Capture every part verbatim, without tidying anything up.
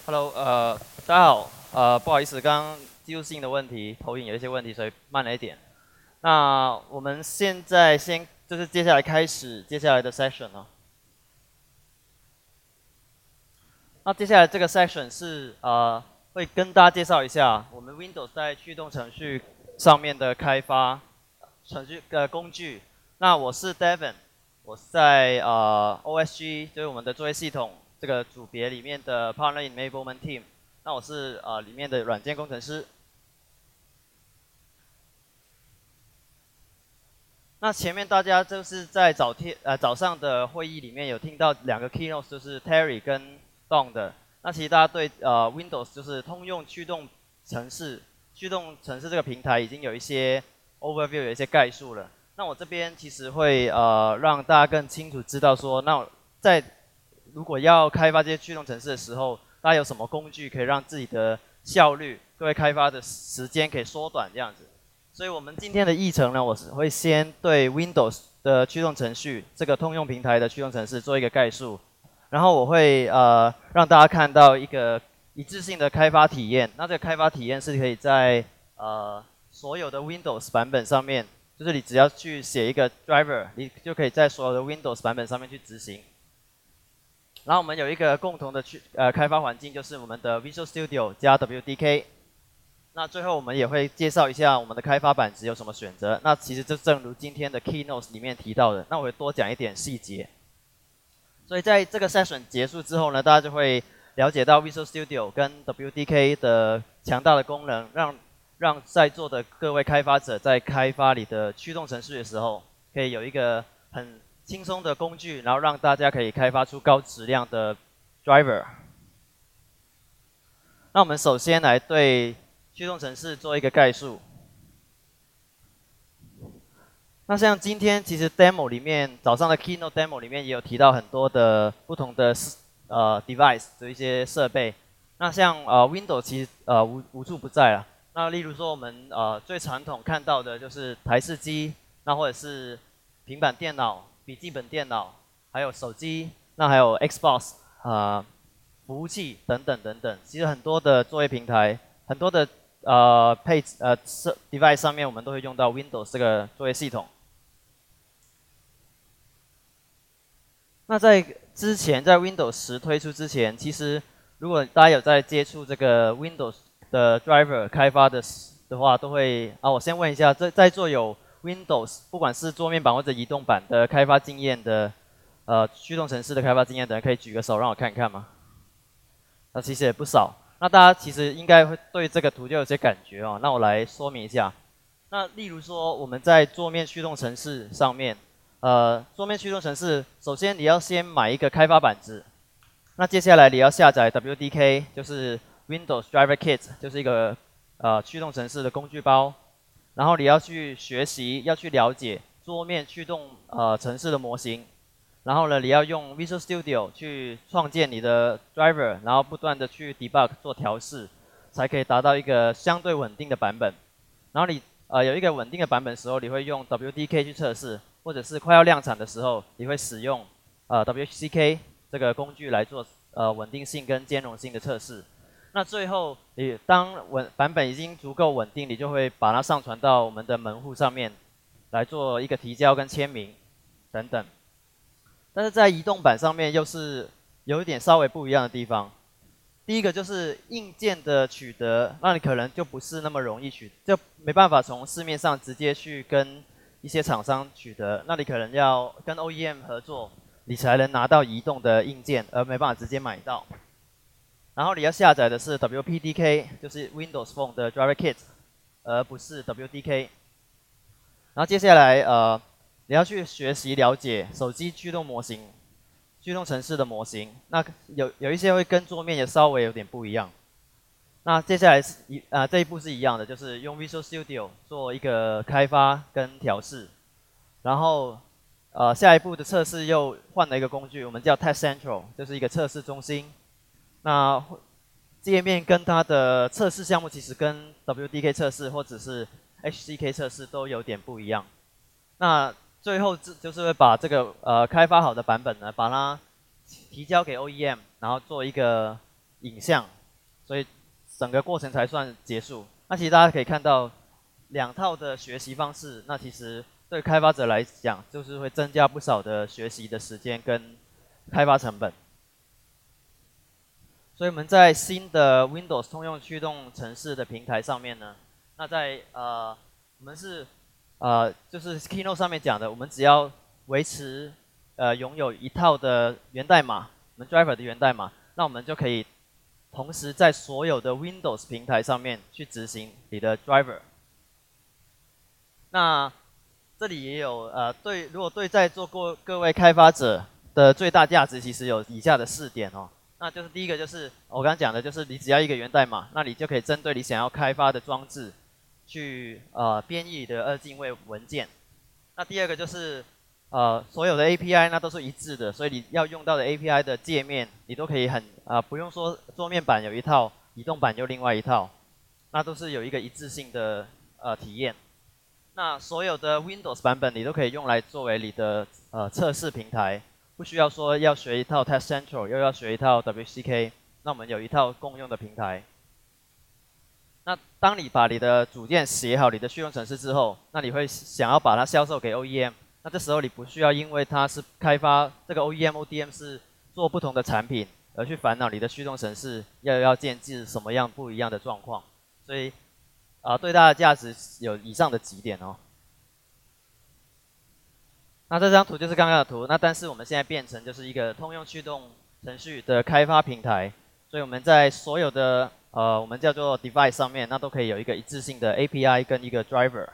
Hello，呃，大家好，呃，不好意思，刚刚技术性的问题，投影有一些问题，所以慢了一点。那我们现在先就是接下来开始接下来的 session 哦。那接下来这个 section 是呃会跟大家介绍一下我们 Windows 在驱动程序上面的开发程序的工具。那我是 Devin，我是在呃 O S G 就是我们的作业系统这个组别里面的 Partner Enablement Team。那我是呃里面的软件工程师。那前面大家就是在早天呃早上的会议里面有听到两个 keynote， 就是 Terry 跟 Don 的。那其实大家对呃 Windows 就是通用驱动程式、驱动程式这个平台已经有一些 overview， 有一些概述了。那我这边其实会呃让大家更清楚知道说，那在如果要开发这些驱动程式的时候，大家有什么工具可以让自己的效率、各位开发的时间可以缩短这样子。所以我们今天的议程呢，我是会先对 Windows 的驱动程序这个通用平台的驱动程式做一个概述，然后我会呃让大家看到一个一致性的开发体验。那这个开发体验是可以在呃所有的 Windows 版本上面，就是你只要去写一个 driver， 你就可以在所有的 Windows 版本上面去执行。然后我们有一个共同的去呃开发环境，就是我们的 Visual Studio 加 W D K。那最后我们也会介绍一下我们的开发板子有什么选择。那其实就正如今天的 keynote 里面提到的，那我会多讲一点细节。所以在这个 session 结束之后呢，大家就会了解到 Visual Studio 跟 W D K 的强大的功能，让让在座的各位开发者在开发你的驱动程序的时候，可以有一个很轻松的工具，然后让大家可以开发出高质量的 driver。那我们首先来对驱动程式做一个概述。那像今天其实 demo 里面早上的 keynote demo 里面也有提到很多的不同的呃 device 的一些设备。那像呃 Windows 其实呃无无处不在了。那例如说我们呃最传统看到的就是台式机，那或者是平板电脑、笔记本电脑，还有手机，那还有 Xbox 啊、呃、服务器等等等等。其实很多的作业平台，很多的呃配呃 device 上面我们都会用到 Windows 这个作业系统。那在之前，在 Windows 十推出之前，其实如果大家有在接触这个 Windows 的 driver 开发的的话，都会啊，我先问一下，在在座有 Windows 不管是桌面版或者移动版的开发经验的，呃，驱动程式的开发经验的人，可以举个手让我看看吗？那其实也不少。那大家其实应该会对这个图就有些感觉哦。那我来说明一下。那例如说，我们在桌面驱动程式上面，呃，桌面驱动程式，首先你要先买一个开发板子，那接下来你要下载 W D K， 就是 Windows Driver Kit， 就是一个呃驱动程式的工具包，然后你要去学习，要去了解桌面驱动呃程式的模型，然后呢，你要用 Visual Studio 去创建你的 driver， 然后不断的去 debug 做调试，才可以达到一个相对稳定的版本。然后你呃有一个稳定的版本的时候，你会用 W D K 去测试，或者是快要量产的时候，你会使用呃 W C K 这个工具来做呃稳定性跟兼容性的测试。那最后你当稳版本已经足够稳定，你就会把它上传到我们的门户上面来做一个提交跟签名等等。但是在移动版上面又是有一点稍微不一样的地方。第一个就是硬件的取得，那你可能就不是那么容易取，就没办法从市面上直接去跟一些厂商取得，那你可能要跟 O E M 合作，你才能拿到移动的硬件，而没办法直接买到。然后你要下载的是 W P D K， 就是 Windows Phone 的 Driver Kit， 而不是 W D K。然后接下来呃，你要去学习了解手机驱动模型、驱动程式的模型，那有有一些会跟桌面也稍微有点不一样。那接下来是一啊、呃、这一步是一样的，就是用 Visual Studio 做一个开发跟调试，然后呃下一步的测试又换了一个工具，我们叫 Test Central， 就是一个测试中心。那界面跟它的测试项目其实跟 W D K 测试或者是 H C K 测试都有点不一样。那最后就是会把这个呃开发好的版本呢，把它提交给 O E M， 然后做一个影像，所以整个过程才算结束。那其实大家可以看到，两套的学习方式，那其实对开发者来讲，就是会增加不少的学习的时间跟开发成本。所以我们在新的 Windows 通用驱动程式的平台上面呢，那在呃我们是呃就是 Keynote 上面讲的，我们只要维持呃拥有一套的源代码，我们 Driver 的源代码，那我们就可以同时在所有的 Windows 平台上面去执行你的 Driver。那这里也有呃对，如果对在座各各位开发者的最大价值，其实有以下的四点哦。那就是第一个就是我刚刚讲的，就是你只要一个源代码，那你就可以针对你想要开发的装置去呃编译的二进位文件。那第二个就是呃所有的 A P I 那都是一致的，所以你要用到的 A P I 的界面，你都可以很啊、呃、不用说桌面版有一套，移动版就另外一套，那都是有一个一致性的呃体验。那所有的 Windows 版本你都可以用来作为你的呃测试平台。不需要说要学一套 Test Central， 又要学一套 W C K， 那我们有一套共用的平台。那当你把你的组件写好你的驱动程式之后，那你会想要把它销售给 O E M， 那这时候你不需要因为它是开发这个 O E M、O D M 是做不同的产品，而去烦恼你的驱动程式要要建置什么样不一样的状况。所以啊、呃，对它的价值有以上的几点哦。那这张图就是刚刚的图，那但是我们现在变成就是一个通用驱动程序的开发平台，所以我们在所有的呃我们叫做 device 上面，那都可以有一个一致性的 A P I 跟一个 driver。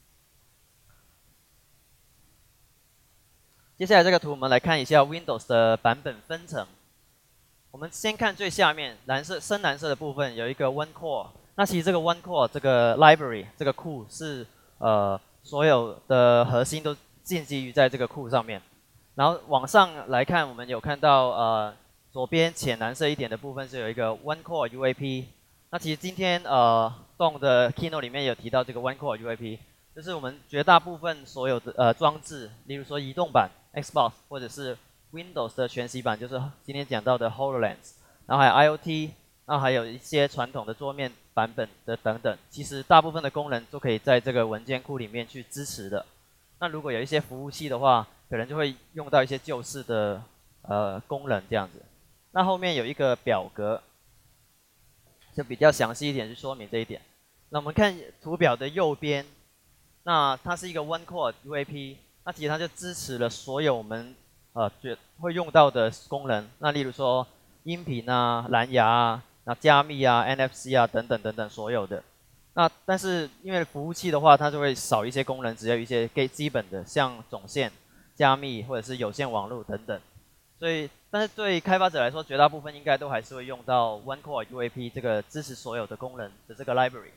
接下来这个图我们来看一下 Windows 的版本分层。我们先看最下面蓝色深蓝色的部分有一个 One Core， 那其实这个 One Core 这个 library 这个库是呃所有的核心都建基于在这个库上面，然后往上来看，我们有看到呃左边浅蓝色一点的部分是有一个 One Core U A P。那其实今天呃动的 Keynote 里面有提到这个 One Core U A P， 就是我们绝大部分所有的呃装置，例如说移动版 Xbox 或者是 Windows 的全息版，就是今天讲到的 HoloLens， 然后还有 I O T， 然后还有一些传统的桌面版本的等等，其实大部分的功能都可以在这个文件库里面去支持的。那如果有一些服务器的话，可能就会用到一些旧式的呃功能这样子。那后面有一个表格，就比较详细一点去说明这一点。那我们看图表的右边，那它是一个 One Core U A P， 那其实它就支持了所有我们呃会用到的功能。那例如说音频啊、蓝牙啊、那加密啊、N F C 啊等等等等所有的。那但是因为服务器的话，它就会少一些功能，只有一些给基本的，像总线、加密或者是有线网络等等。所以，但是对开发者来说，绝大部分应该都还是会用到 One Core U A P 这个支持所有的功能的这个 library。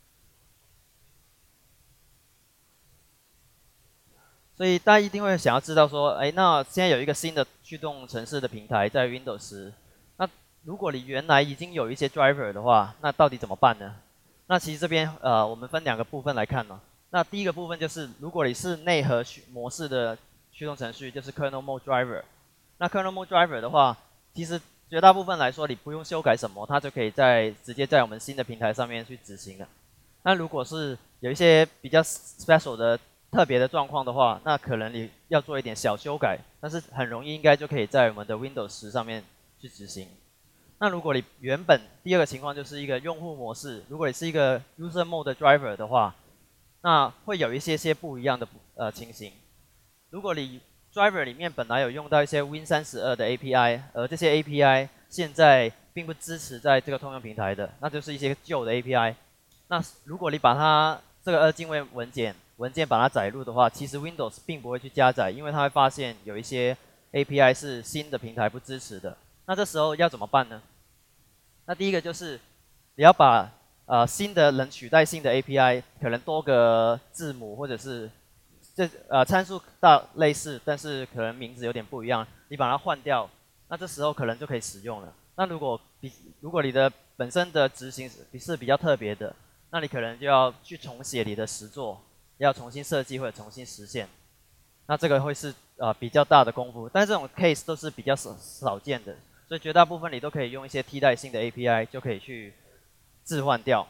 所以大家一定会想要知道说，哎，那现在有一个新的驱动程式的平台在 Windows 十，那如果你原来已经有一些 driver 的话，那到底怎么办呢？那其实这边呃，我们分两个部分来看呢。那第一个部分就是，如果你是内核模式的驱动程序，就是 Kernel Mode Driver。那 Kernel Mode Driver 的话，其实绝大部分来说，你不用修改什么，它就可以在直接在我们新的平台上面去执行了。那如果是有一些比较 special 的特别的状况的话，那可能你要做一点小修改，但是很容易应该就可以在我们的 Windows 十上面去执行。那如果你原本第二个情况就是一个用户模式，如果你是一个 user mode driver 的话，那会有一些些不一样的呃情形。如果你 driver 里面本来有用到一些 Win 三十二的 A P I， 而这些 A P I 现在并不支持在这个通用平台的，那就是一些旧的 A P I。那如果你把它这个二进位文件文件把它载入的话，其实 Windows 并不会去加载，因为它会发现有一些 A P I 是新的平台不支持的。那这时候要怎么办呢？那第一个就是你要把呃新的能取代性的 A P I， 可能多个字母或者是这呃参数大类似，但是可能名字有点不一样，你把它换掉，那这时候可能就可以使用了。那如果比如果你的本身的执行是比较特别的，那你可能就要去重写你的实作，要重新设计或者重新实现。那这个会是呃比较大的功夫，但是这种 case 都是比较少少见的。 所以绝大部分你都可以用一些替代性的 A P I 就可以去置换掉。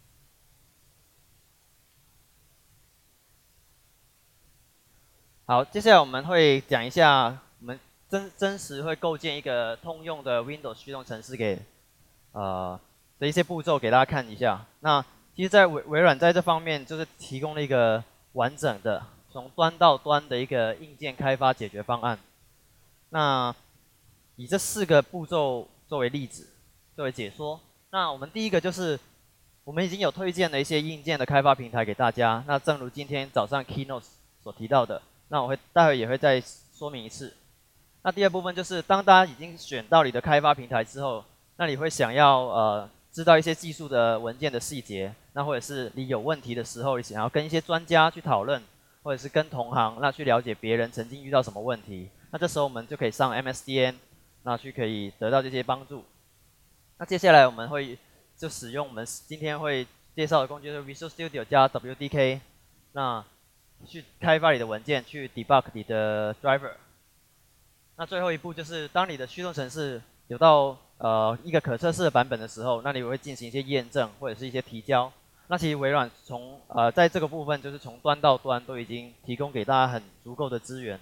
好，接下来我们会讲一下我们真真实会构建一个通用的 Windows 驱动程式给呃的一些步骤给大家看一下。那其实，在微微软在这方面就是提供了一个完整的从端到端的一个硬件开发解决方案。那以这四个步骤作为例子，作为解说。那我们第一个就是，我们已经有推荐了一些硬件的开发平台给大家。那正如今天早上 Keynote 所提到的，那我会待会也会再说明一次。那第二部分就是，当大家已经选到你的开发平台之后，那你会想要呃知道一些技术的文件的细节，那或者是你有问题的时候，你想要跟一些专家去讨论，或者是跟同行那去了解别人曾经遇到什么问题。那这时候我们就可以上 M S D N。那去可以得到这些帮助。那接下来我们会就使用我们今天会介绍的工具，就是 Visual Studio 加 W D K， 那去开发你的文件，去 debug 你的 driver。那最后一步就是，当你的驱动程式有到呃一个可测试的版本的时候，那你会进行一些验证或者是一些提交。那其实微软从呃在这个部分就是从端到端都已经提供给大家很足够的资源。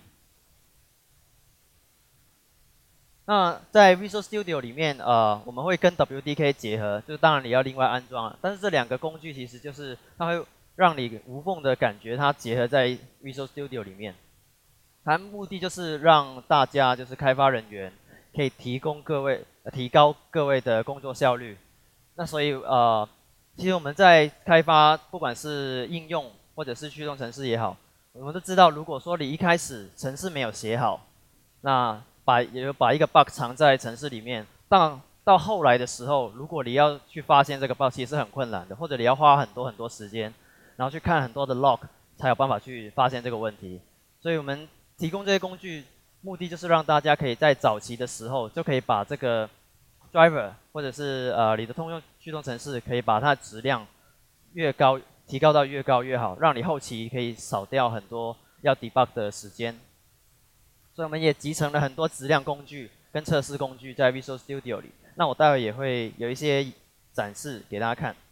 那在 Visual Studio 里面，呃，我们会跟 W D K 结合，就是当然你要另外安装了。但是这两个工具其实就是它会让你无缝的感觉它结合在 Visual Studio 里面。它目的就是让大家就是开发人员可以提供各位、呃、提高各位的工作效率。那所以呃，其实我们在开发不管是应用或者是驱动程式也好，我们都知道，如果说你一开始程式没有写好，那把也有把一个 bug 藏在程式里面，但到后来的时候，如果你要去发现这个 bug， 其实是很困难的，或者你要花很多很多时间，然后去看很多的 log， 才有办法去发现这个问题。所以我们提供这些工具，目的就是让大家可以在早期的时候，就可以把这个 driver 或者是呃你的通用驱动程式，可以把它的质量越高，提高到越高越好，让你后期可以少掉很多要 debug 的时间。所以我们也集成了很多质量工具跟测试工具在 Visual Studio 里。那我待会也会有一些展示给大家看。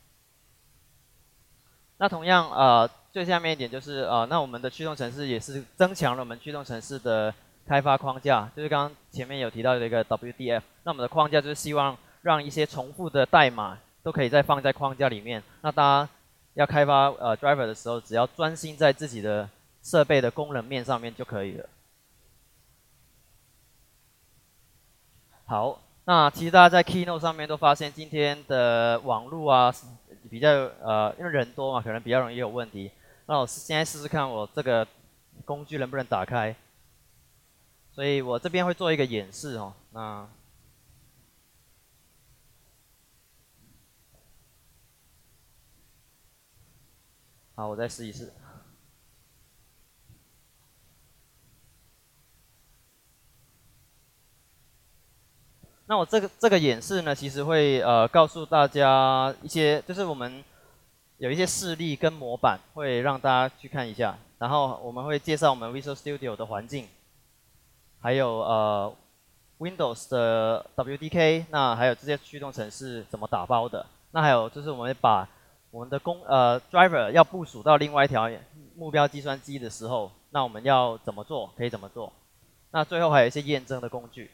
那同样，呃，最下面一点就是，呃，那我们的驱动程式也是增强了我们驱动程式的开发框架，就是刚刚前面有提到的一个 W D F。那我们的框架就是希望让一些重复的代码都可以再放在框架里面。那大家要开发呃 driver 的时候，只要专心在自己的设备的功能面上面就可以了。好，那其实大家在 Keynote 上面都发现，今天的网络啊比较呃，因为人多嘛，可能比较容易有问题。那我现在试试看，我这个工具能不能打开。所以我这边会做一个演示哦。那好，我再试一试。那我这个这个演示呢，其实会呃告诉大家一些，就是我们有一些示例跟模板，会让大家去看一下。然后我们会介绍我们 Visual Studio 的环境，还有呃 Windows 的 W D K， 那还有这些驱动程式怎么打包的。那还有就是我们把我们的公呃 driver 要部署到另外一条目标计算机的时候，那我们要怎么做？可以怎么做？那最后还有一些验证的工具。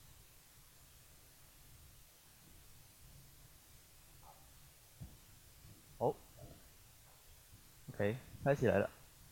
哦 ，OK， 开起来了。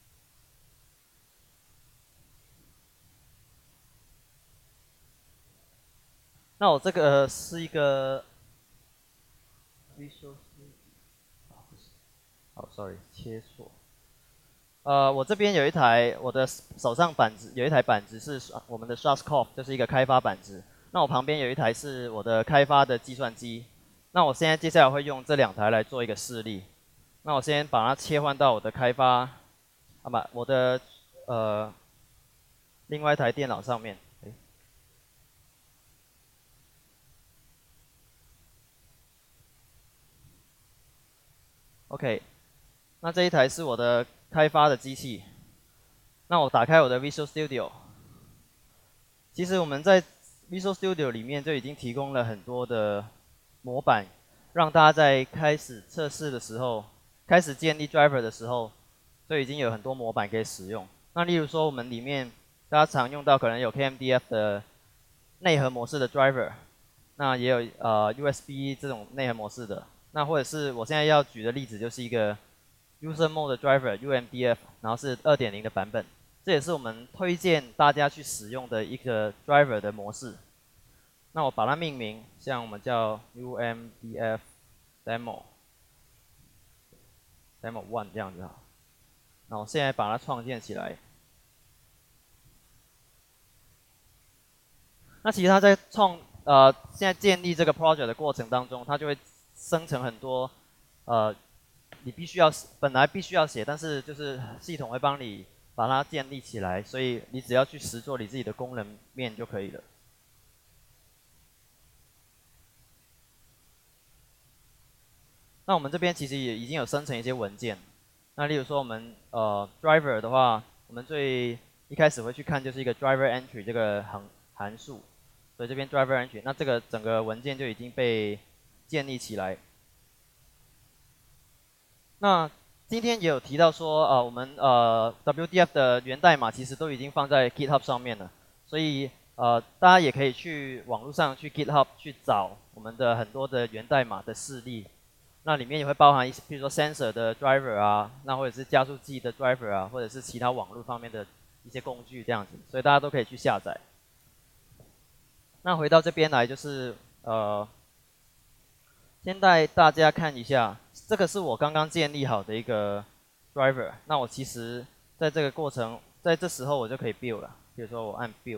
那我这个是一个 Visual Studio， 好 ，sorry， 切错。呃，我这边有一台我的手上板子，有一台板子是我们的 Schwarzkopf， 就是一个开发板子。那我旁边有一台是我的开发的计算机。那我现在接下来会用这两台来做一个示例。那我先把它切换到我的开发，啊不，我的呃另外一台电脑上面。OK， 那这一台是我的开发的机器。那我打开我的 Visual Studio。其实我们在 Visual Studio 里面就已经提供了很多的模板，让大家在开始测试的时候，开始建立 driver 的时候，就已经有很多模板可以使用。那例如说我们里面大家常用到可能有 K M D F 的内核模式的 driver， 那也有呃 U S B 这种内核模式的，那或者是我现在要举的例子就是一个 User Mode Driver U M D F， 然后是 二点零 的版本。这也是我们推荐大家去使用的一个 driver 的模式。那我把它命名，像我们叫 U M D F Demo Demo One 这样子哈。那我现在把它创建起来。那其实它在创呃现在建立这个 project 的过程当中，它就会生成很多呃你必须要本来必须要写，但是就是系统会帮你把它建立起来，所以你只要去实做你自己的功能面就可以了。那我们这边其实也已经有生成一些文件。那例如说我们呃 driver 的话，我们最一开始会去看就是一个 driver entry 这个函函数，所以这边 driver entry， 那这个整个文件就已经被建立起来。那今天也有提到说，呃，我们呃 W D F 的源代码其实都已经放在 GitHub 上面了，所以呃大家也可以去网络上去 GitHub 去找我们的很多的源代码的示例。那里面也会包含一些，比如说 sensor 的 driver 啊，那或者是加速器的 driver 啊，或者是其他网络方面的一些工具这样子，所以大家都可以去下载。那回到这边来，就是呃，先带大家看一下，这个是我刚刚建立好的一个 driver。那我其实在这个过程，在这时候我就可以 build 了，比如说我按 build。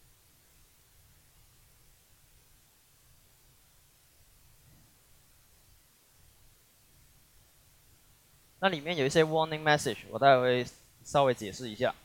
那里面有一些 warning message， 我待会会稍微解释一下。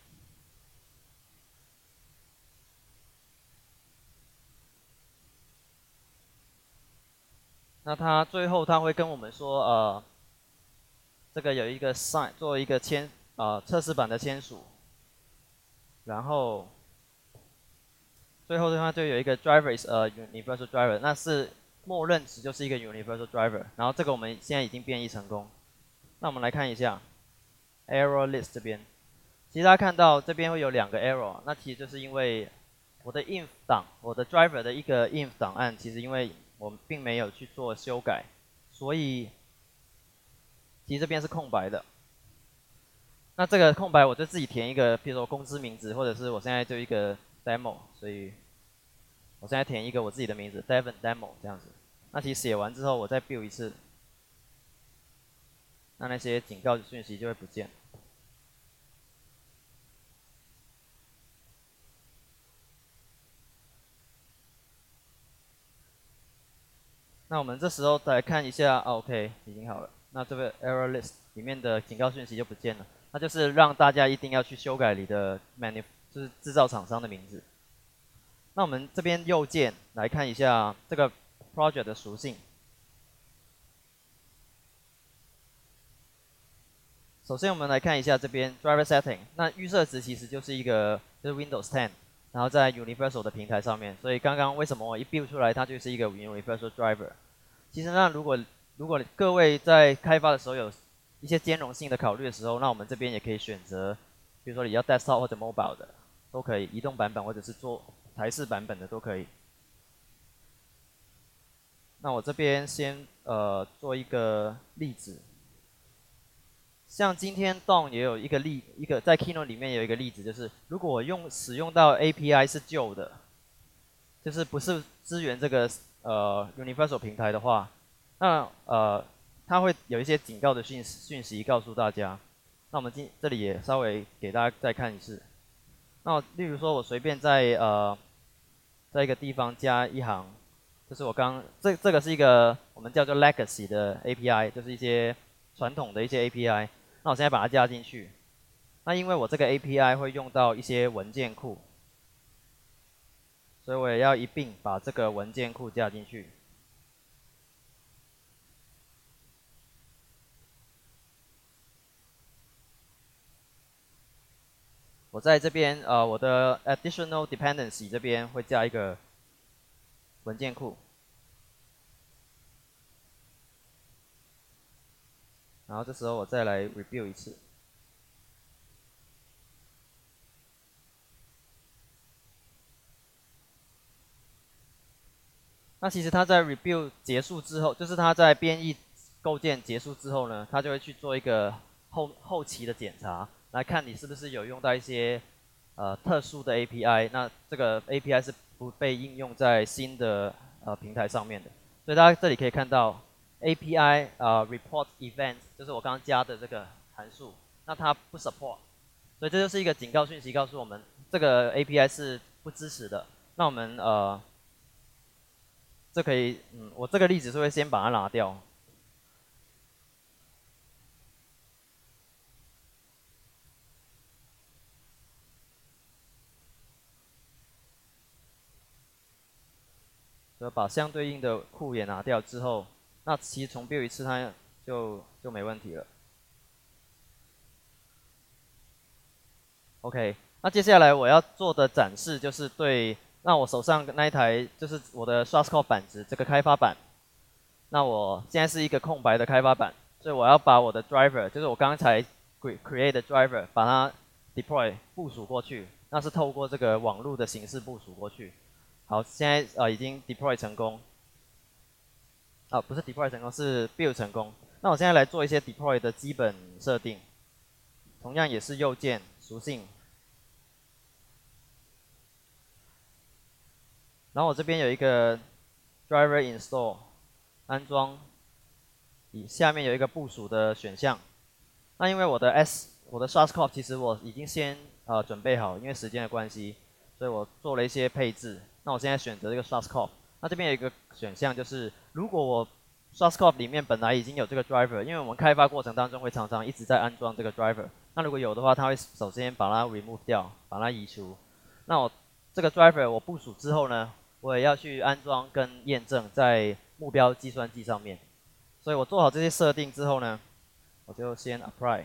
那它最后它会跟我们说，呃，这个有一个 sign 做一个签，呃，测试版的签署，然后最后的话就有一个 driver is a universal driver， 那是默认值就是一个 universal driver， 然后这个我们现在已经变异成功。那我们来看一下 error list 这边，其实大家看到这边会有两个 error， 那其实就是因为我的 inf 档，我的 driver 的一个 inf 档案，其实因为我们并没有去做修改，所以其实这边是空白的。那这个空白我就自己填一个，比如说公司名字，或者是我现在就一个 demo， 所以我现在填一个我自己的名字 Devon Demo 这样子。那其实写完之后我再 build 一次，那那些警告讯息就会不见。那我们这时候再看一下 ，OK， 已经好了。那这个 error list 里面的警告讯息就不见了，那就是让大家一定要去修改你的 manu， 就是制造厂商的名字。那我们这边右键来看一下这个 project 的属性。首先我们来看一下这边 driver setting， 那预设值其实就是一个就是 Windows 十， 然后在 Universal 的平台上面，所以刚刚为什么我一 build 出来它就是一个 Universal driver。其实那如果如果各位在开发的时候有一些兼容性的考虑的时候，那我们这边也可以选择，比如说你要 desktop 或者 mobile 的都可以，移动版本或者是做台式版本的都可以。那我这边先呃做一个例子。像今天 Dawn 也有一个例，一个在 Keynote 里面有一个例子，就是如果我用使用到 A P I 是旧的，就是不是支援这个呃 Universal 平台的话，那呃它会有一些警告的讯讯息告诉大家。那我们今这里也稍微给大家再看一次。那例如说我随便在呃在一个地方加一行，就是我刚这这个是一个我们叫做 Legacy 的 A P I， 就是一些传统的一些 A P I。那我现在把它加进去，那因为我这个 A P I 会用到一些文件库，所以我也要一并把这个文件库加进去。我在这边呃我的 additional dependency 这边会加一个文件库，然后这时候我再来 review 一次。那其实它在 review 结束之后，就是它在编译构建结束之后呢，它就会去做一个后后期的检查，来看你是不是有用到一些呃特殊的 A P I。那这个 A P I 是不被应用在新的呃平台上面的。所以大家这里可以看到 A P I 呃 report event， 就是我刚刚加的这个函数，那它不 support， 所以这就是一个警告讯息，告诉我们这个 A P I 是不支持的。那我们呃。这可以，嗯，我这个例子是会先把它拿掉，就把相对应的库也拿掉之后，那其实重 build 一次它就就没问题了。OK， 那接下来我要做的展示就是对，那我手上那一台就是我的 Schwarzkopf 板子这个开发板，那我现在是一个空白的开发板，所以我要把我的 driver， 就是我刚才 create 的 driver， 把它 deploy 部署过去，那是透过这个网络的形式部署过去。好，现在呃已经 deploy 成功，啊不是 deploy 成功，是 build 成功。那我现在来做一些 deploy 的基本设定，同样也是右键属性。然后我这边有一个 driver install 安装，下面有一个部署的选项。那因为我的 S 我的 Schwarzkopf 其实我已经先呃准备好，因为时间的关系，所以我做了一些配置。那我现在选择这个 Schwarzkopf， 那这边有一个选项就是，如果我 Schwarzkopf 里面本来已经有这个 driver， 因为我们开发过程当中会常常一直在安装这个 driver， 那如果有的话，它会首先把它 remove 掉，把它移除。那我这个 driver 我部署之后呢，我也要去安装跟验证在目标计算机上面。所以我做好这些设定之后呢，我就先 apply。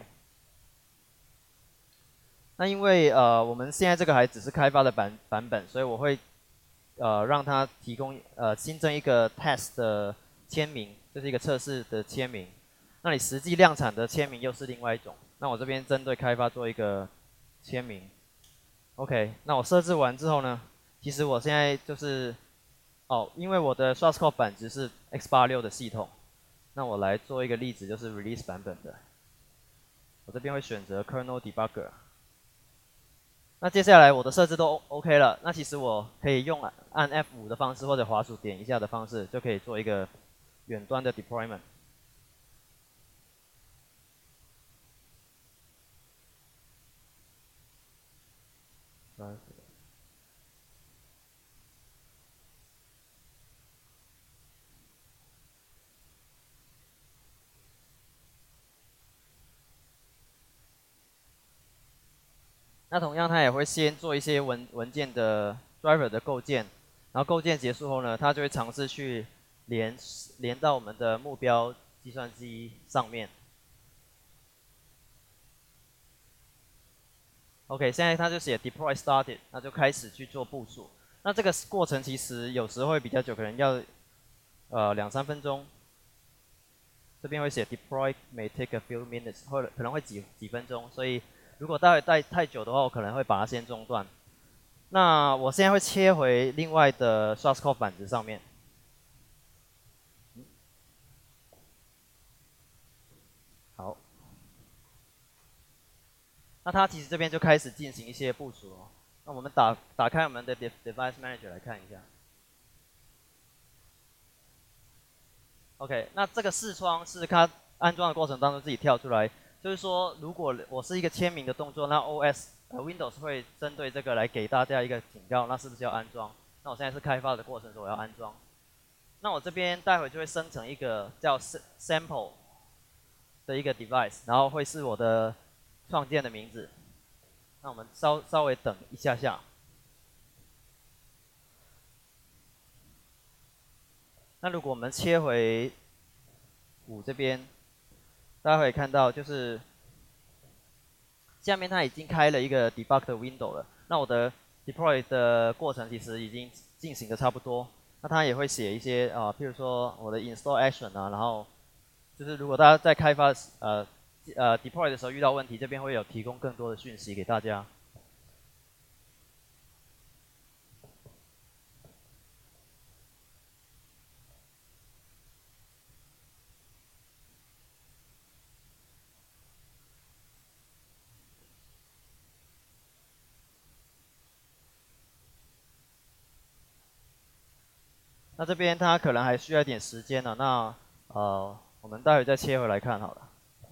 那因为呃我们现在这个还只是开发的版版本，所以我会呃让它提供呃新增一个 test 的签名，这是一个测试的签名。那你实际量产的签名又是另外一种。那我这边针对开发做一个签名。OK， 那我设置完之后呢，其实我现在就是哦，因为我的 Schwarzkopf 板子是 x 八十六 的系统，那我来做一个例子，就是 release 版本的。我这边会选择 kernel debugger。那接下来我的设置都 OK 了，那其实我可以用按 F 五 的方式或者滑鼠点一下的方式，就可以做一个远端的 deployment。那同样，它也会先做一些文文件的 driver 的构建，然后构建结束后呢，它就会尝试去连连到我们的目标计算机上面。OK， 现在它就写 deploy started， 那就开始去做部署。那这个过程其实有时候会比较久，可能要呃两三分钟。这边会写 deploy may take a few minutes， 或者可能会几几分钟，所以如果待会待太久的话，我可能会把它先中断。那我现在会切回另外的 Schwarzkopf 板子上面。好，那它其实这边就开始进行一些部署哦。那我们打打开我们的 Device Manager 来看一下。OK， 那这个视窗是它安装的过程当中自己跳出来，就是说如果我是一个签名的动作，那 O S 呃 Windows 会针对这个来给大家一个警告，那是不是要安装？那我现在是开发的过程，所以我要安装。那我这边待会就会生成一个叫 sample 的一个 device， 然后会是我的创建的名字。那我们稍稍微等一下下。那如果我们切回五这边，大家可以看到，就是下面它已经开了一个 debug 的 window 了。那我的 deploy 的过程其实已经进行的差不多。 那它也会写一些啊、呃，譬如说我的 install action 啊，然后就是如果大家在开发呃呃 deploy 的时候遇到问题，这边会有提供更多的讯息给大家。那这边它可能还需要一点时间呢、那呃，我们待会再切回来看好了。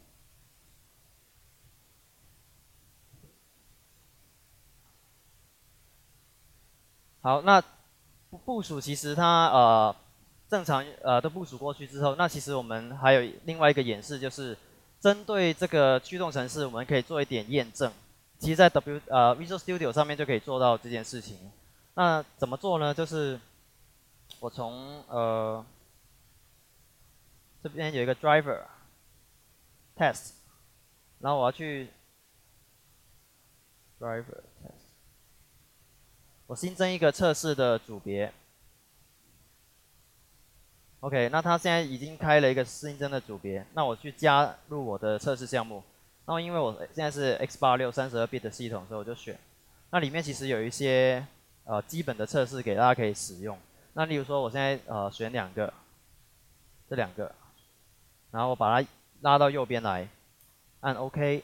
好，那部署其实它呃正常呃都部署过去之后，那其实我们还有另外一个演示，就是针对这个驱动程式，我们可以做一点验证。其实，在 W 呃 Visual Studio 上面就可以做到这件事情。那怎么做呢？就是我从呃这边有一个 driver test，然后我要去 driver test，我新增一个测试的组别。OK，那它现在已经开了一个新增的组别，那我去加入我的测试项目。然后因为我现在是 x 八六三十二 bit 的系统，所以我就选。那里面其实有一些呃基本的测试给大家可以使用。那例如说我现在呃选两个，这两个，然后我把它拉到右边来，按 OK。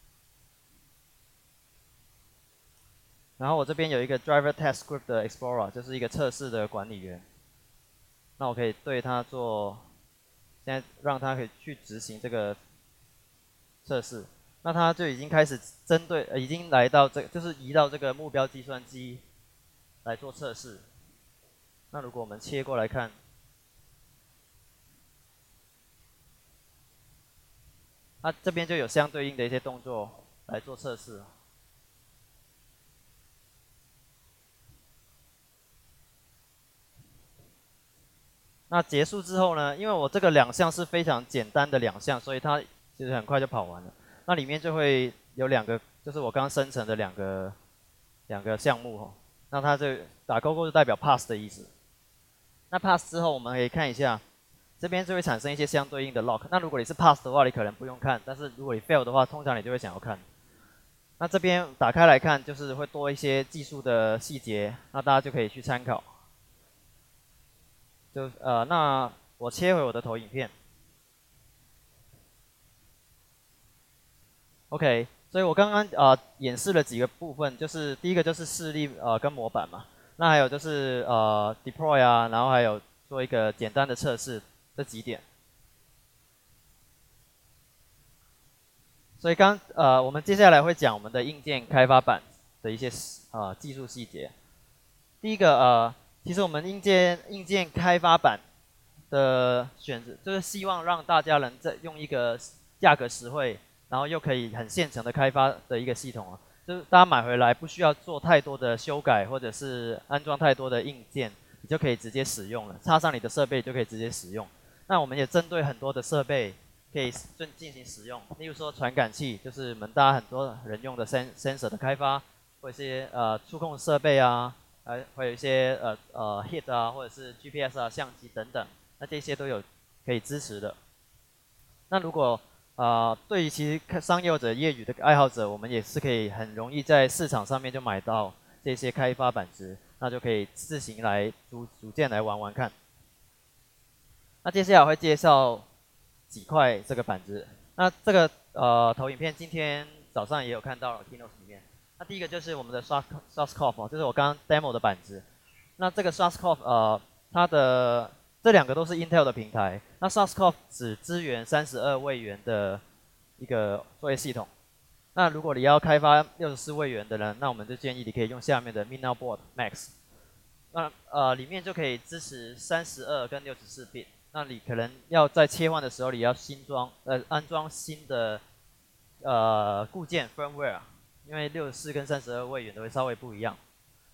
然后我这边有一个 Driver Test Script 的 Explorer， 就是一个测试的管理员。那我可以对它做，现在让它可以去执行这个测试。那它就已经开始针对，呃、已经来到这，就是移到这个目标计算机来做测试。那如果我们切过来看，它这边就有相对应的一些动作来做测试。那结束之后呢，因为我这个两项是非常简单的两项，所以它其实很快就跑完了。那里面就会有两个，就是我刚刚生成的两个两个项目哦。那它这打勾勾就代表 pass 的意思。那 pass 之后，我们可以看一下，这边就会产生一些相对应的 log。那如果你是 pass 的话，你可能不用看；但是如果你 fail 的话，通常你就会想要看。那这边打开来看，就是会多一些技术的细节，那大家就可以去参考。就呃，那我切回我的投影片。OK，所以我刚刚呃演示了几个部分，就是第一个就是示例呃跟模板嘛，那还有就是呃 deploy 啊，然后还有做一个简单的测试这几点。所以刚呃我们接下来会讲我们的硬件开发版的一些呃技术细节。第一个呃，其实我们硬件硬件开发版的选择，就是希望让大家能在用一个价格实惠，然后又可以很现成的开发的一个系统啊，就是大家买回来不需要做太多的修改，或者是安装太多的硬件，你就可以直接使用了，插上你的设备就可以直接使用。那我们也针对很多的设备可以进进行使用，例如说传感器，就是我们大家很多人用的 sen sensor 的开发，或者一些呃触控设备啊。还会有一些呃呃 hit 啊，或者是 G P S 啊、相机等等，那这些都有可以支持的。那如果呃对于其实商业或者业余的爱好者，我们也是可以很容易在市场上面就买到这些开发板子，那就可以自行来组组件来玩玩看。那接下来会介绍几块这个板子。那这个呃投影片今天早上也有看到 Keynote 里面。那第一个就是我们的 Schwarzkopf， 就是我刚刚 demo 的板子。那这个 Schwarzkopf 呃，它的这两个都是 Intel 的平台。那 Schwarzkopf 只支援三十二位元的一个作业系统。那如果你要开发六十四位元的人，那我们就建议你可以用下面的 MinNowBoard Max。那呃里面就可以支持三十二跟六十四 bit。那你可能要在切换的时候，你要新装呃安装新的呃固件 firmware。因为六十四跟三十二位元都会稍微不一样。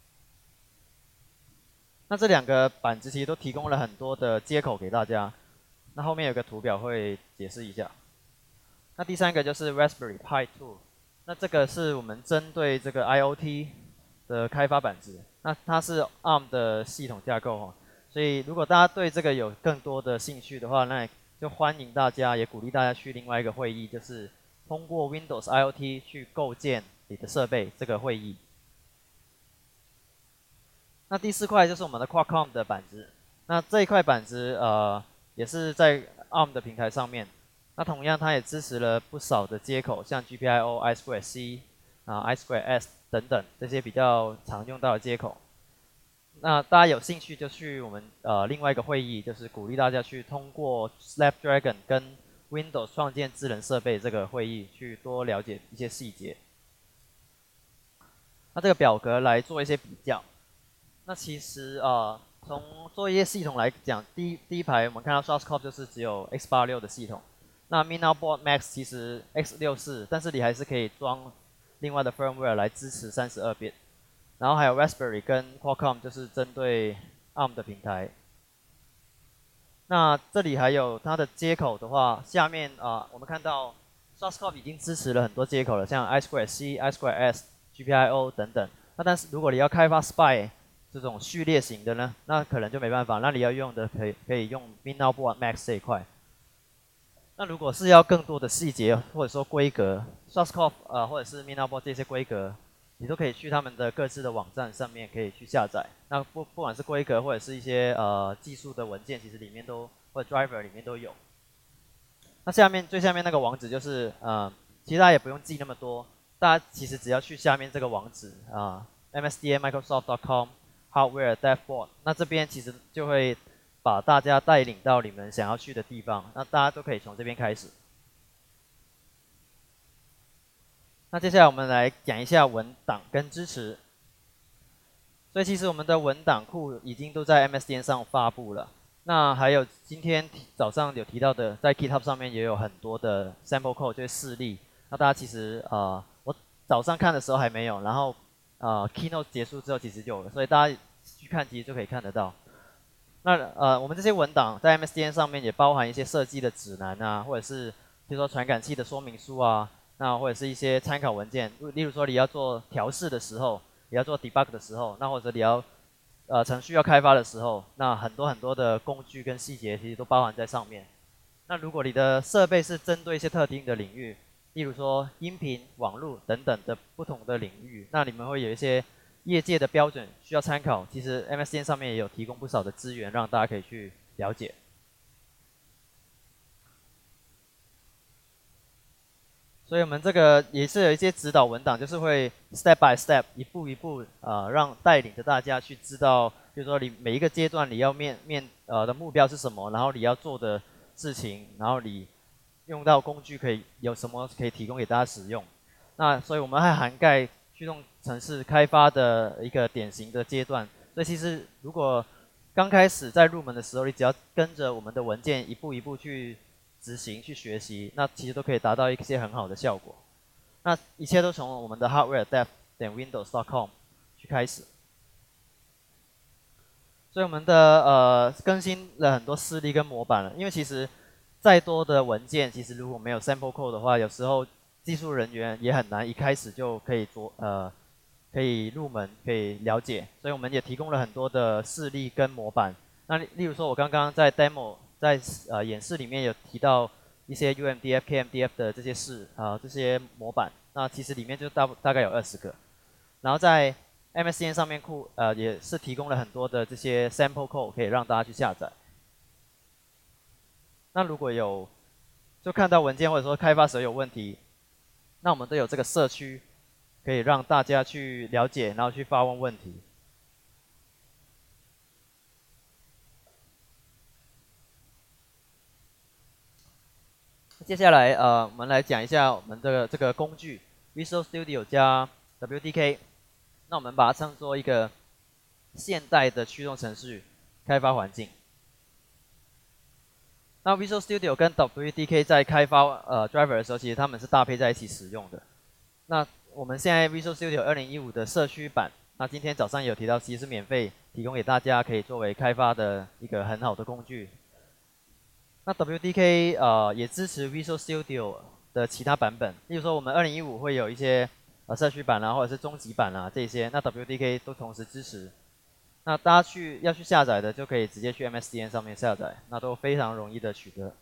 那这两个板子其实都提供了很多的接口给大家。那后面有个图表会解释一下。那第三个就是 Raspberry Pi 二，那这个是我们针对这个 I O T 的开发板子。那它是 A R M 的系统架构哦， 所以如果大家对这个有更多的兴趣的话，那就欢迎大家，也鼓励大家去另外一个会议，就是通过 Windows I O T 去构建你的设备这个会议。那第四块就是我们的 Qualcomm 的板子，那这一块板子呃也是在 A R M 的平台上面，那同样它也支持了不少的接口，像 G P I O、I two C 啊、I two S 等等这些比较常用到的接口。那大家有兴趣就去我们呃另外一个会议，就是鼓励大家去通过 Snapdragon 跟 Windows 创建智能设备这个会议去多了解一些细节。那这个表格来做一些比较。那其实呃从作业系统来讲，第一第一排我们看到 Schwarzkopf 就是只有 x 八六的系统。那 MinowBoard Max 其实 x 六四，但是你还是可以装另外的 firmware 来支持三十二 bit。然后还有 Raspberry 跟 Qualcomm 就是针对 A R M 的平台。那这里还有它的接口的话，下面啊、呃、我们看到 Schwarzkopf 已经支持了很多接口了，像 I two C、I two S、G P I O 等等。那但是如果你要开发 Spy 这种序列型的呢，那可能就没办法。那你要用的可以可以用 MinowBoard Max 这一块。那如果是要更多的细节或者说规格 ，Schwarzkopf 呃或者是 MinowBoard 这些规格。你都可以去他们的各自的网站上面可以去下载。那不不管是规格或者是一些呃技术的文件，其实里面都或者 driver 里面都有。那下面最下面那个网址就是呃，其实大家也不用记那么多，大家其实只要去下面这个网址啊、呃、，M S D A Microsoft dot com Hardware Dashboard， 那这边其实就会把大家带领到你们想要去的地方，那大家都可以从这边开始。那接下来我们来讲一下文档跟支持。所以其实我们的文档库已经都在 M S D N 上发布了。那还有今天早上有提到的，在 GitHub 上面也有很多的 sample code 就是示例。那大家其实呃，我早上看的时候还没有，然后呃 keynote 结束之后其实就有了，所以大家去看其实就可以看得到。那呃，我们这些文档在 M S D N 上面也包含一些设计的指南啊，或者是比如说传感器的说明书啊。那或者是一些参考文件，例如说你要做调试的时候，你要做 debug 的时候，那或者你要呃程序要开发的时候，那很多很多的工具跟细节其实都包含在上面。那如果你的设备是针对一些特定的领域，例如说音频、网络等等的不同的领域，那你们会有一些业界的标准需要参考。其实 M S D N 上面也有提供不少的资源，让大家可以去了解。所以我们这个也是有一些指导文档，就是会 step by step 一步一步呃让带领着大家去知道，比如说你每一个阶段你要面面呃的目标是什么，然后你要做的事情，然后你用到工具可以有什么可以提供给大家使用。那所以我们还涵盖驱动程式开发的一个典型的阶段。所以其实如果刚开始在入门的时候，你只要跟着我们的文件一步一步去执行去学习，那其实都可以达到一些很好的效果。那一切都从我们的 hardware dev 点 windows dot com 去开始。所以我们的呃更新了很多示例跟模板了，因为其实再多的文件，其实如果没有 sample code 的话，有时候技术人员也很难一开始就可以做呃可以入门可以了解，所以我们也提供了很多的示例跟模板。那例如说我刚刚在 demo 在呃演示里面有提到一些 U M D F、K M D F 的这些示啊、呃、这些模板，那其实里面就大大概有二十个。然后在 M S D N 上面库呃也是提供了很多的这些 sample code 可以让大家去下载。那如果有就看到文件或者说开发时有问题，那我们都有这个社区可以让大家去了解，然后去发问问题。接下来呃，我们来讲一下我们这个这个工具 Visual Studio 加 W D K， 那我们把它称作一个现代的驱动程序开发环境。那 Visual Studio 跟 W D K 在开发呃 driver 的时候，其实他们是搭配在一起使用的。那我们现在 Visual Studio 二零一五的社区版，那今天早上也有提到，其实是免费提供给大家，可以作为开发的一个很好的工具。那 W D K 呃也支持 Visual Studio 的其他版本，例如说我们二零一五会有一些呃社区版啊，或者是终极版啊这些，那 W D K 都同时支持。 那大家去要去下载的，就可以直接去 M S D N 上面下载，那都非常容易的取得。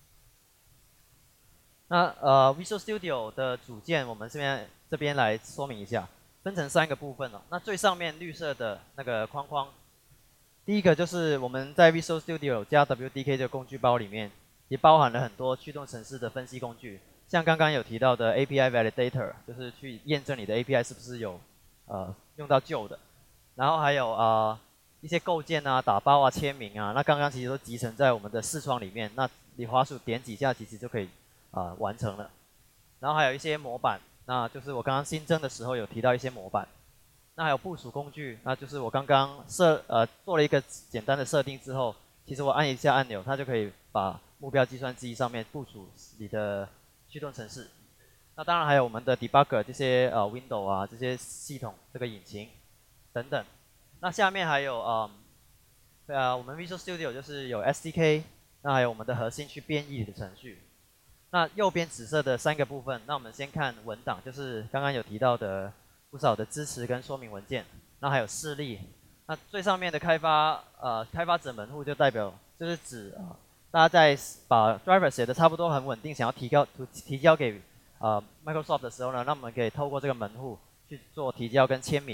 那呃 Visual Studio 的组件，我们这边这边来说明一下，分成三个部分哦。那最上面绿色的那个框框，第一个就是我们在 Visual Studio 加 W D K 这个工具包里面，也包含了很多驱动程式的分析工具，像刚刚有提到的 A P I Validator， 就是去验证你的 A P I 是不是有呃用到旧的，然后还有呃一些构件啊、打包啊、签名啊，那刚刚其实都集成在我们的视窗里面，那你滑鼠点几下，其实就可以啊、呃、完成了。然后还有一些模板，那就是我刚刚新增的时候有提到一些模板。那还有部署工具，那就是我刚刚设呃做了一个简单的设定之后，其实我按一下按钮，它就可以把目标计算机上面部署你的驱动程式。那当然还有我们的 debugger 这些呃 Windows 啊这些系统这个引擎等等。那下面还有呃呃我们 Visual Studio 就是有 S D K， 那还有我们的核心去编译的程序。那右边紫色的三个部分，那我们先看文档，就是刚刚有提到的不少的支持跟说明文件，那还有示例。那最上面的开发呃开发者门户就代表就是指啊、呃、大家在把 driver 写的差不多很稳定，想要提交提提交给呃 Microsoft 的时候呢，那我们可以透过这个门户去做提交跟签名。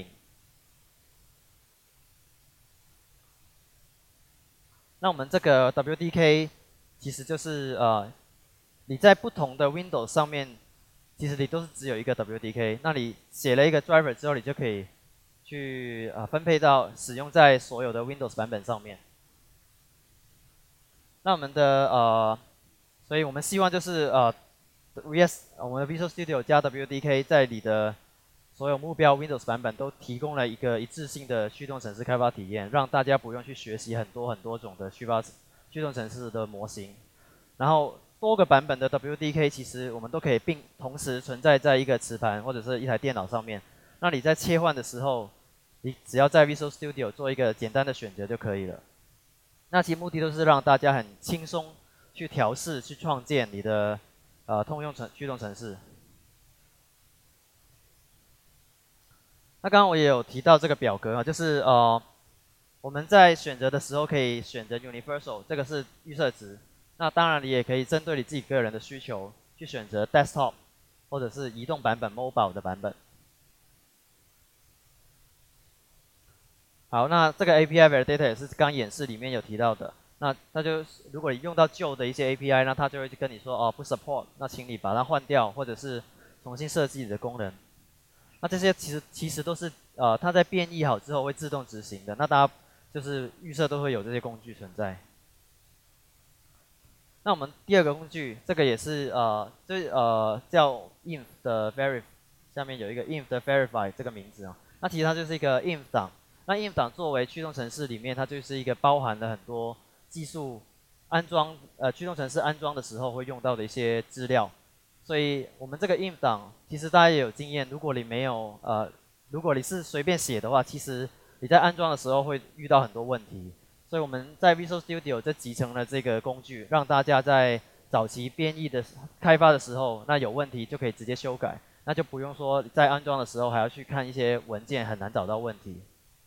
那我们这个 W D K 其实就是呃你在不同的 Windows 上面，其实你都是只有一个 W D K。那你写了一个 driver 之后，你就可以去啊、呃、分配到使用在所有的 Windows 版本上面。那我们的呃，所以我们希望就是呃 V S 我们的 Visual Studio 加 W D K 在你的所有目标 Windows 版本都提供了一个一致性的驱动程式开发体验，让大家不用去学习很多很多种的驱发驱动程式的模型，然后多个版本的 W D K 其实我们都可以并同时存在在一个磁盘或者是一台电脑上面。那你在切换的时候，你只要在 Visual Studio 做一个简单的选择就可以了。那其实目的都是让大家很轻松去调试、去创建你的呃通用程驱动程式。那刚刚我也有提到这个表格啊，就是呃我们在选择的时候可以选择 Universal， 这个是预设值。那当然，你也可以针对你自己个人的需求去选择 Desktop 或者是移动版本 Mobile 的版本。好，那这个 A P I Validator 也是刚演示里面有提到的。那它就如果你用到旧的一些 A P I， 那它就会跟你说哦不 support， 那请你把它换掉，或者是重新设计你的功能。那这些其实其实都是呃它在变异好之后会自动执行的。那大家就是预设都会有这些工具存在。那我们第二个工具，这个也是呃，这呃叫 inf 的 verify， 下面有一个 inf 的 verify 这个名字啊。那其实它就是一个 inf 档。那 inf 档作为驱动程式里面，它就是一个包含了很多技术安装呃驱动程式安装的时候会用到的一些资料。所以我们这个 inf 档，其实大家也有经验，如果你没有呃，如果你是随便写的话，其实你在安装的时候会遇到很多问题。所以我们在 Visual Studio 就集成了这个工具，让大家在早期编译的开发的时候，那有问题就可以直接修改，那就不用说在安装的时候还要去看一些文件，很难找到问题。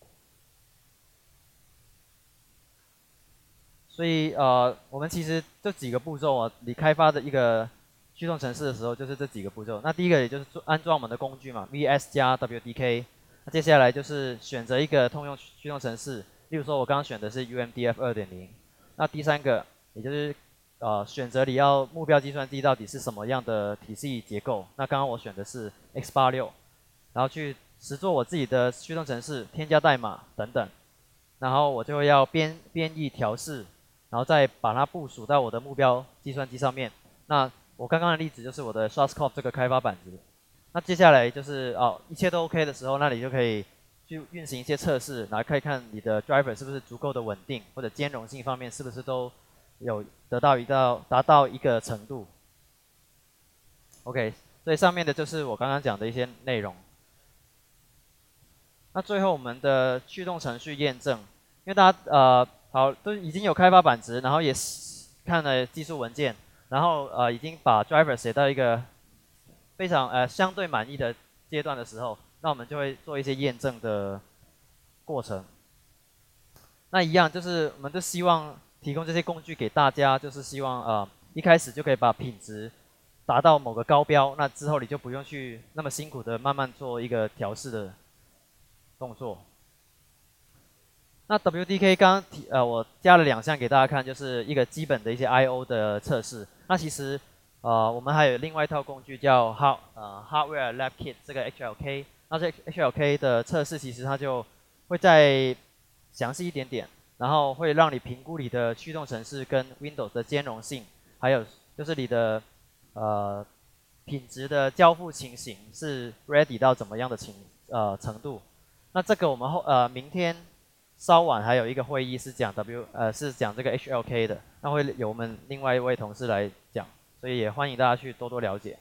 所以呃，我们其实这几个步骤啊，你开发的一个驱动程式的时候，就是这几个步骤。那第一个也就是安装我们的工具嘛 ，V S 加 W D K。那接下来就是选择一个通用驱动程式。例如说，我刚刚选的是 U M D F 二点零。那第三个，也就是呃选择你要目标计算机到底是什么样的体系结构。那刚刚我选的是 X 八六，然后去实做我自己的驱动程式，添加代码等等。然后我就要编编译调试，然后再把它部署到我的目标计算机上面。那我刚刚的例子就是我的 Schwarzkopf 这个开发板子。那接下来就是哦一切都 OK 的时候，那你就可以去运行一些测试，然后看一看你的 driver 是不是足够的稳定，或者兼容性方面是不是都有得到一到达到一个程度。OK， 所以上面的就是我刚刚讲的一些内容。那最后我们的驱动程序验证，因为大家呃好都已经有开发板子，然后也看了技术文件，然后呃已经把 driver 写到一个非常呃相对满意的阶段的时候，那我们就会做一些验证的过程。 那一样就是我们就希望提供这些工具给大家，就是希望呃一开始就可以把品质达到某个高标，那之后你就不用去那么辛苦的慢慢做一个调试的动作。那 W D K 刚刚提呃我加了两项给大家看，就是一个基本的一些 I O 的测试。那其实呃我们还有另外一套工具叫 Hard 呃 Hardware Lab Kit 这个 H L K。那这 H L K 的测试其实它就会再详细一点点，然后会让你评估你的驱动程式跟 Windows 的兼容性，还有就是你的呃品质的交付情形是 ready 到怎么样的情呃程度。那这个我们后呃明天稍晚还有一个会议是讲 W 呃是讲这个 H L K 的，那会由我们另外一位同事来讲，所以也欢迎大家去多多了解。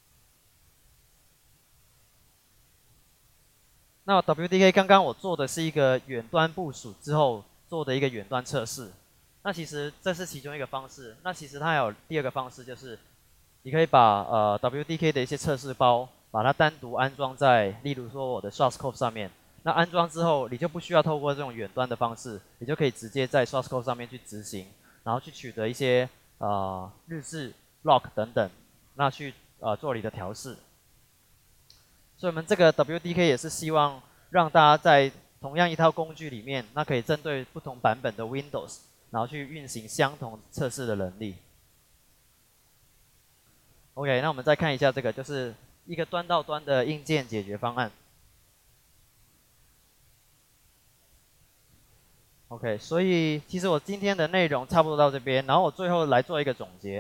那 W D K 刚刚我做的是一个远端部署之后做的一个远端测试，那其实这是其中一个方式。那其实它还有第二个方式，就是你可以把呃 W D K 的一些测试包，把它单独安装在，例如说我的 Source Code 上面。那安装之后，你就不需要透过这种远端的方式，你就可以直接在 Source Code 上面去执行，然后去取得一些呃日志、log 等等，那去呃做你的调试。所以我们这个 W D K 也是希望让大家在同样一套工具里面，那可以针对不同版本的 Windows， 然后去运行相同测试的能力。OK， 那我们再看一下这个，就是一个端到端的硬件解决方案。OK， 所以其实我今天的内容差不多到这边，然后我最后来做一个总结。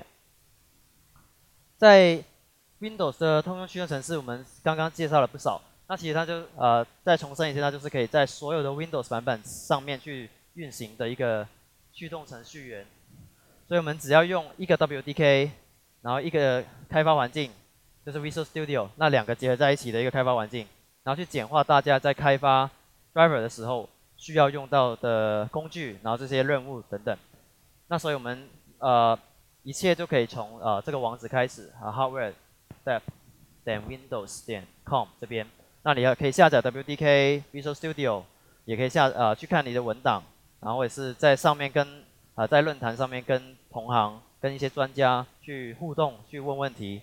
在 Windows 的通用驱动程式，我们刚刚介绍了不少。那其实它就呃再重申一次，它就是可以在所有的 Windows 版本上面去运行的一个驱动程序员。所以我们只要用一个 W D K， 然后一个开发环境，就是 Visual Studio 那两个结合在一起的一个开发环境，然后去简化大家在开发 Driver 的时候需要用到的工具，然后这些任务等等。那所以我们呃一切就可以从呃这个网址开始啊 hardware dev 点 windows 点 com 这边，那你可以下载 W D K Visual Studio， 也可以下呃去看你的文档，然后也是在上面跟啊、呃、在论坛上面跟同行、跟一些专家去互动、去问问题。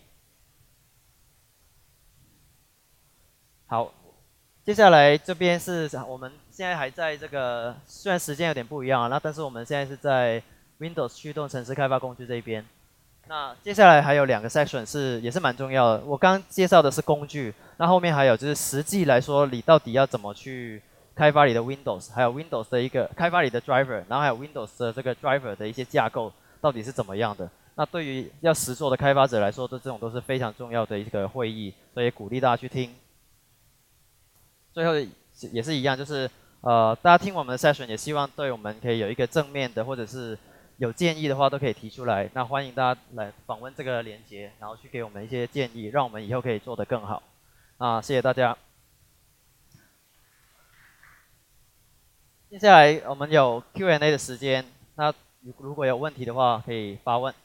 好，接下来这边是我们现在还在这个，虽然时间有点不一样啊，那但是我们现在是在 Windows 驱动程式开发工具这一边。那接下来还有两个 section 是也是蛮重要的。我刚刚介绍的是工具，那后面还有就是实际来说，你到底要怎么去开发你的 Windows， 还有 Windows 的一个开发你的 driver， 然后还有 Windows 的这个 driver 的一些架构到底是怎么样的。那对于要实做的开发者来说，这这种都是非常重要的一个会议，所以鼓励大家去听。最后也是一样，就是呃，大家听我们的 session， 也希望对我们可以有一个正面的，或者是有建议的话，都可以提出来。那欢迎大家来访问这个连接，然后去给我们一些建议，让我们以后可以做得更好。啊，谢谢大家。接下来我们有 Q and A 的时间，那如果有问题的话，可以发问。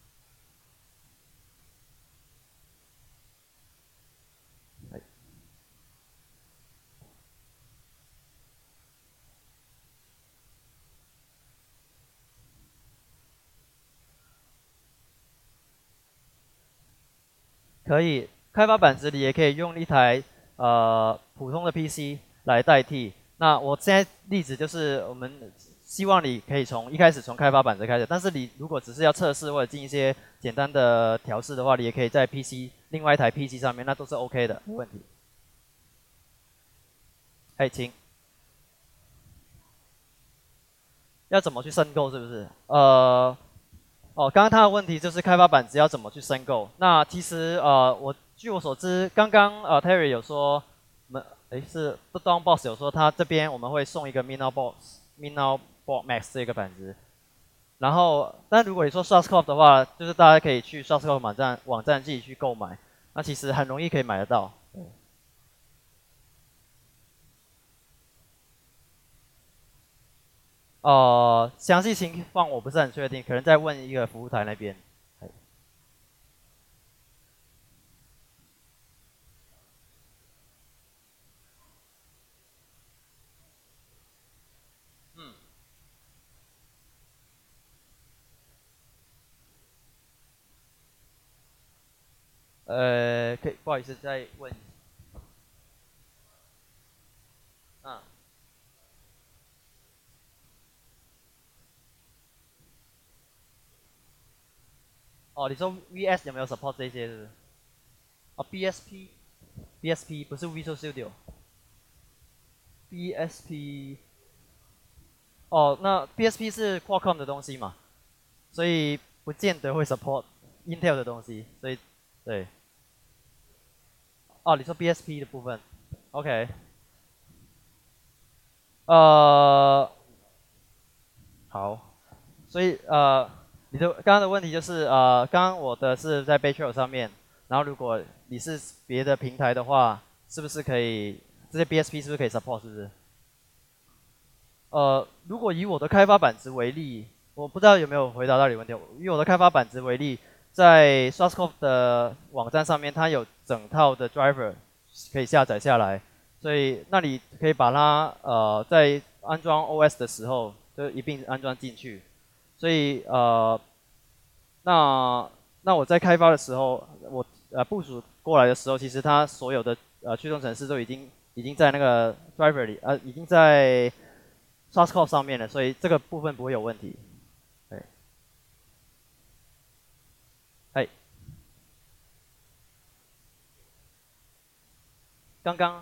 可以，开发板子里也可以用一台呃普通的 P C 来代替。那我现在例子就是我们希望你可以从一开始从开发板子开始，但是你如果只是要测试或者进一些简单的调试的话，你也可以在 P C 另外一台 P C 上面，那都是 OK 的，没问题。哎，请。要怎么去申购是不是？呃，哦，刚刚他的问题就是开发板子要怎么去申购。那其实呃，我据我所知，刚刚呃 Terry 有说，我们诶是 Don Boss 有说他这边我们会送一个 Minnow Box Minnow Box Max 这个板子。然后，但如果你说 Source Code 的话，就是大家可以去 Source Code 网站网站自己去购买，那其实很容易可以买得到。呃，详细情况我不是很确定，可能再问一个服务台那边。嗯。 呃，可以，不好意思，再问。嗯，哦，你说 V S 有没有 support 这些？是不是？哦，B S P，B S P 不是 Visual Studio，B S P，哦，那 B S P 是 Qualcomm 的东西嘛，所以不见得会 support Intel 的东西，所以对。哦，你说 B S P 的部分，OK，呃，好，所以呃，你的刚刚的问题就是呃，刚刚我的是在 b a t r i l 上面，然后如果你是别的平台的话，是不是可以这些 B S P 是不是可以 support？是不是？呃，如果以我的开发板值为例，我不知道有没有回答到你的问题。以我的开发板值为例，在 Schwarzkopf 的网站上面，它有整套的 driver 可以下载下来，所以那你可以把它呃在安装 O S 的时候就一并安装进去。所以呃，那那我在开发的时候，我呃部署过来的时候，其实它所有的呃驱动程式都已经已经在那个 driver 里，呃已经在 source code 上面了，所以这个部分不会有问题。对，哎，刚刚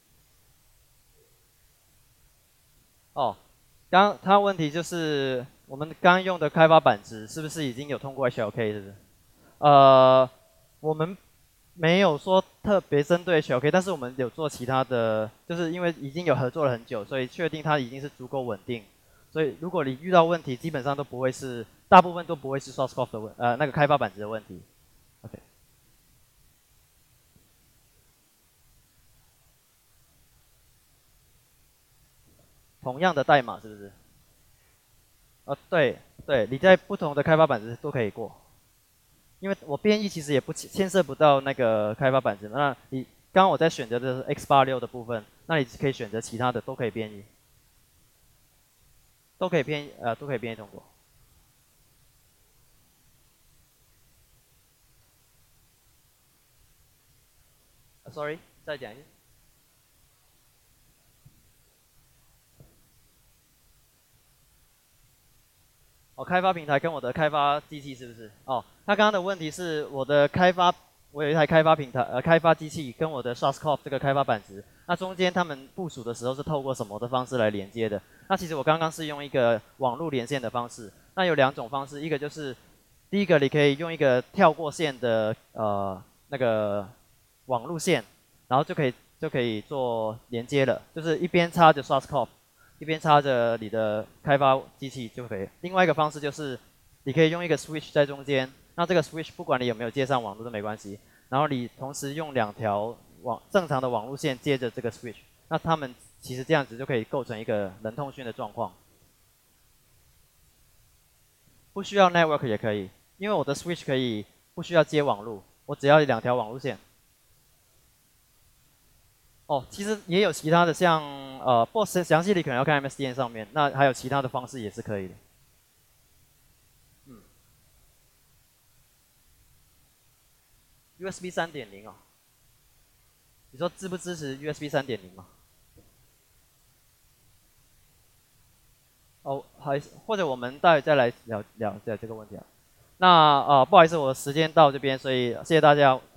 哦，刚他问题就是我们刚用的开发板值是不是已经有通过 H L K？ 是不是？呃，我们没有说特别针对 H L K，但是我们有做其他的，就是因为已经有合作了很久，所以确定它已经是足够稳定。所以如果你遇到问题，基本上都不会是，大部分都不会是 source code 的问，呃，那个开发板值的问题。OK，同样的代码是不是？呃，对对，你在不同的开发板值都可以过，因为我编译其实也不牵涉不到那个开发板值。那你刚刚我在选择的是 x 八六的部分，那你可以选择其他的都可以编译。都可以编呃都可以编译通过。呃 Sorry，再讲一次。哦，开发平台跟我的开发机器是不是？哦，他刚刚的问题是我的开发，我有一台开发平台呃开发机器跟我的 Schwarzkopf 这个开发板值，那中间他们部署的时候是透过什么的方式来连接的？那其实我刚刚是用一个网络连线的方式。那有两种方式，一个就是第一个你可以用一个跳过线的呃那个网路线，然后就可以就可以做连接了，就是一边插着 Schwarzkopf，一边插着你的开发机器就可以。另外一个方式就是，你可以用一个 switch 在中间，那这个 switch 不管你有没有接上网络都没关系，然后你同时用两条网正常的网路线接着这个 switch，那他们其实这样子就可以构成一个人通讯的状况，不需要 network 也可以，因为我的 switch 可以不需要接网路，我只要两条网路线。哦，其实也有其他的像呃 b o s s 详细你可能要看 M S D N 上面，那还有其他的方式也是可以的。嗯，U S B 三点零哦，你说支不支持 U S B 三点零吗？哦，还或者我们待会再来聊聊这这个问题啊。那呃，不好意思，我时间到这边，所以谢谢大家。